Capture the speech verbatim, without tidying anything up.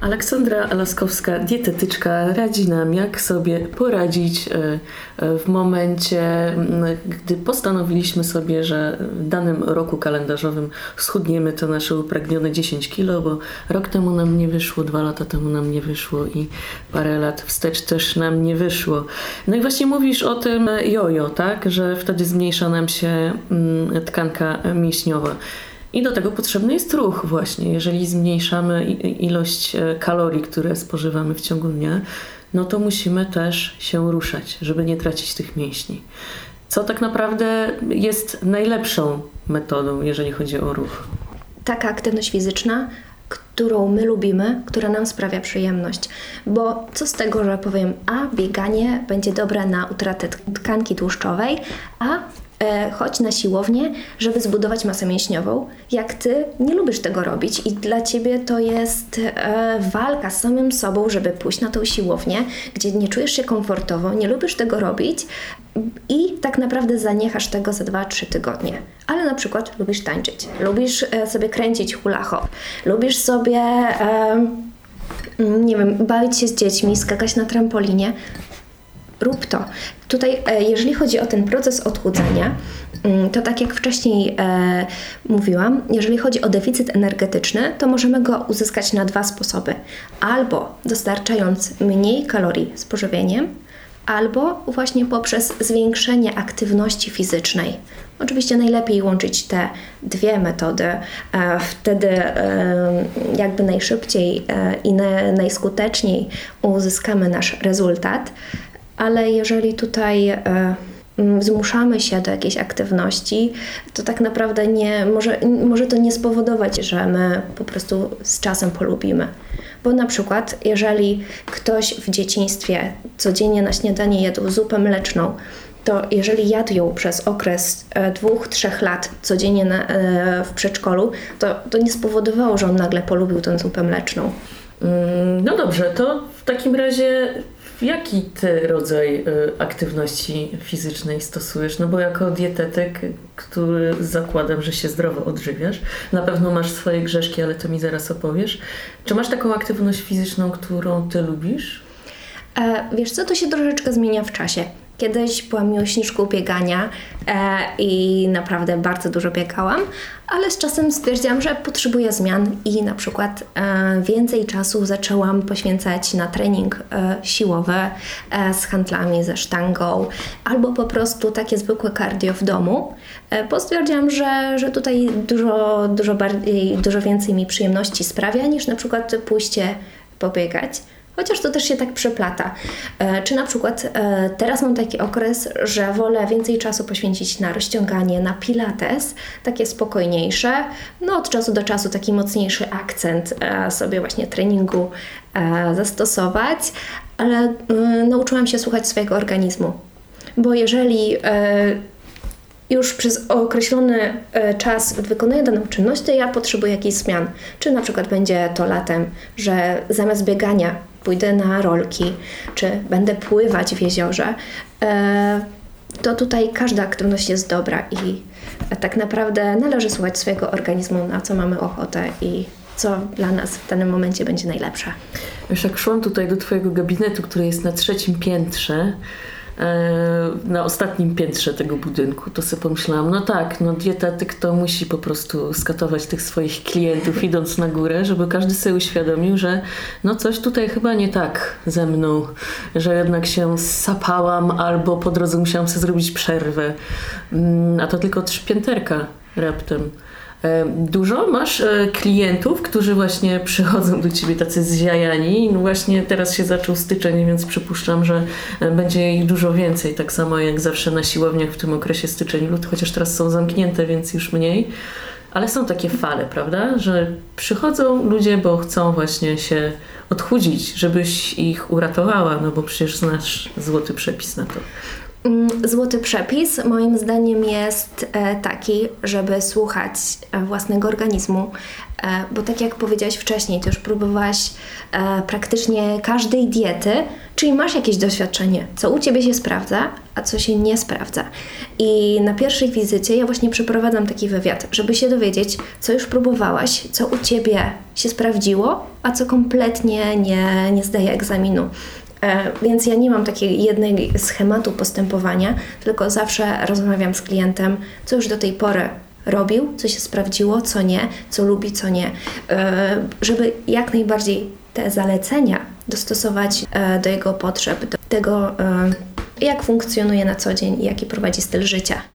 Aleksandra Laskowska, dietetyczka, radzi nam, jak sobie poradzić w momencie, gdy postanowiliśmy sobie, że w danym roku kalendarzowym schudniemy to nasze upragnione dziesięć kilo, bo rok temu nam nie wyszło, dwa lata temu nam nie wyszło i parę lat wstecz też nam nie wyszło. No i właśnie mówisz o tym jojo, tak, że wtedy zmniejsza nam się tkanka mięśniowa. I do tego potrzebny jest ruch właśnie. Jeżeli zmniejszamy ilość kalorii, które spożywamy w ciągu dnia, no to musimy też się ruszać, żeby nie tracić tych mięśni. Co tak naprawdę jest najlepszą metodą, jeżeli chodzi o ruch? Taka aktywność fizyczna, którą my lubimy, która nam sprawia przyjemność. Bo co z tego, że powiem, a bieganie będzie dobre na utratę tkanki tłuszczowej, a E, chodź na siłownię, żeby zbudować masę mięśniową, jak ty nie lubisz tego robić i dla ciebie to jest e, walka z samym sobą, żeby pójść na tą siłownię, gdzie nie czujesz się komfortowo, nie lubisz tego robić i tak naprawdę zaniechasz tego za dwa trzy tygodnie. Ale na przykład lubisz tańczyć, lubisz e, sobie kręcić hula hop, lubisz sobie e, nie wiem, bawić się z dziećmi, skakać na trampolinie. Rób to. Tutaj, jeżeli chodzi o ten proces odchudzania, to tak jak wcześniej e, mówiłam, jeżeli chodzi o deficyt energetyczny, to możemy go uzyskać na dwa sposoby. Albo dostarczając mniej kalorii z pożywieniem, albo właśnie poprzez zwiększenie aktywności fizycznej. Oczywiście najlepiej łączyć te dwie metody, e, wtedy e, jakby najszybciej e, i na, najskuteczniej uzyskamy nasz rezultat. Ale jeżeli tutaj e, zmuszamy się do jakiejś aktywności, to tak naprawdę nie, może, może to nie spowodować, że my po prostu z czasem polubimy. Bo na przykład, jeżeli ktoś w dzieciństwie codziennie na śniadanie jadł zupę mleczną, to jeżeli jadł ją przez okres e, dwóch, trzech lat codziennie na, e, w przedszkolu, to, to nie spowodowało, że on nagle polubił tę zupę mleczną. No dobrze, to w takim razie jaki ty rodzaj y, aktywności fizycznej stosujesz? No bo jako dietetyk, który zakładam, że się zdrowo odżywiasz, na pewno masz swoje grzeszki, ale to mi zaraz opowiesz. Czy masz taką aktywność fizyczną, którą ty lubisz? E, wiesz co, to się troszeczkę zmienia w czasie. Kiedyś byłam miłośniczką biegania e, i naprawdę bardzo dużo biegałam, ale z czasem stwierdziłam, że potrzebuję zmian i na przykład e, więcej czasu zaczęłam poświęcać na trening e, siłowy e, z handlami, ze sztangą albo po prostu takie zwykłe cardio w domu, e, bo stwierdziłam, że, że tutaj dużo, dużo, bardziej, dużo więcej mi przyjemności sprawia niż na przykład pójście pobiegać. Chociaż to też się tak przeplata. E, czy na przykład e, teraz mam taki okres, że wolę więcej czasu poświęcić na rozciąganie, na pilates, takie spokojniejsze. No od czasu do czasu taki mocniejszy akcent e, sobie właśnie treningu e, zastosować, ale e, nauczyłam się słuchać swojego organizmu. Bo jeżeli e, już przez określony e, czas wykonuję daną czynność, to ja potrzebuję jakichś zmian. Czy na przykład będzie to latem, że zamiast biegania pójdę na rolki, czy będę pływać w jeziorze, e, to tutaj każda aktywność jest dobra i tak naprawdę należy słuchać swojego organizmu, na co mamy ochotę i co dla nas w danym momencie będzie najlepsze. Wiesz, jak szłam tutaj do twojego gabinetu, który jest na trzecim piętrze, na ostatnim piętrze tego budynku, to sobie pomyślałam, no tak, no dietetyk to musi po prostu skatować tych swoich klientów idąc na górę, żeby każdy sobie uświadomił, że no coś tutaj chyba nie tak ze mną, że jednak się sapałam albo po drodze musiałam sobie zrobić przerwę, a to tylko trzy pięterka raptem. Dużo masz klientów, którzy właśnie przychodzą do ciebie tacy zziajani. No właśnie teraz się zaczął styczeń, więc przypuszczam, że będzie ich dużo więcej. Tak samo jak zawsze na siłowniach w tym okresie styczeń-lut, chociaż teraz są zamknięte, więc już mniej. Ale są takie fale, prawda? Że przychodzą ludzie, bo chcą właśnie się odchudzić, żebyś ich uratowała, no bo przecież znasz złoty przepis na to. Złoty przepis moim zdaniem jest taki, żeby słuchać własnego organizmu, bo tak jak powiedziałaś wcześniej, ty już próbowałaś praktycznie każdej diety, czyli masz jakieś doświadczenie, co u Ciebie się sprawdza, a co się nie sprawdza. I na pierwszej wizycie ja właśnie przeprowadzam taki wywiad, żeby się dowiedzieć, co już próbowałaś, co u Ciebie się sprawdziło, a co kompletnie nie, nie zdaje egzaminu. Więc ja nie mam takiego jednego schematu postępowania, tylko zawsze rozmawiam z klientem, co już do tej pory robił, co się sprawdziło, co nie, co lubi, co nie, żeby jak najbardziej te zalecenia dostosować do jego potrzeb, do tego, jak funkcjonuje na co dzień i jaki prowadzi styl życia.